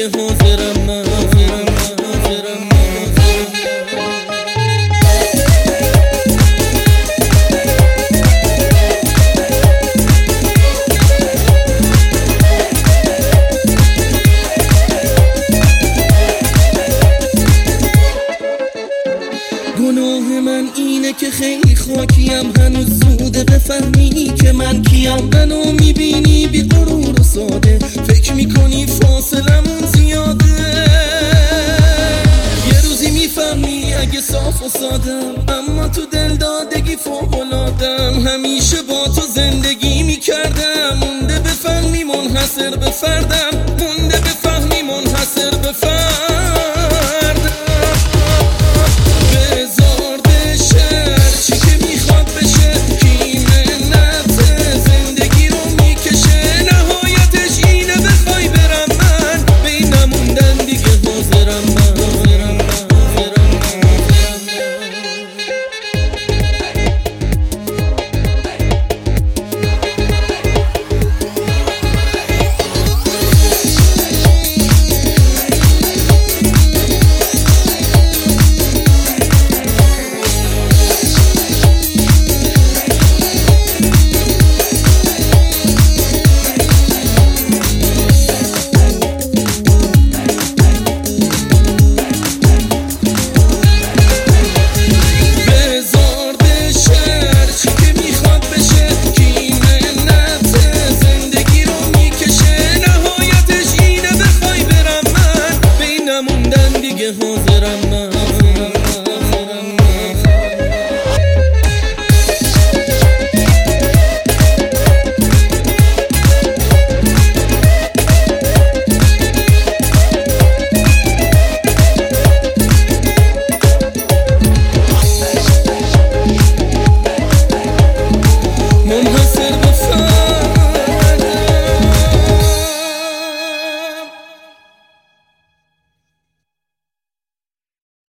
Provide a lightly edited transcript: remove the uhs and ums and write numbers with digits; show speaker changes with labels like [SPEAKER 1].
[SPEAKER 1] که حاضرم من گناه من اینه که خیلی خاکیم، هنوز زوده بفهمی که من کیم. منو میبینی بی غرور و ساده، فکر میکنی فاصلمون زیاده. یه روزی میفهمی اگه صاف و سادم، اما تو دل دادگی فوق‌العاده‌ام. همیشه با تو زندگی میکردم، مونده بفهمی منحصر به فردم.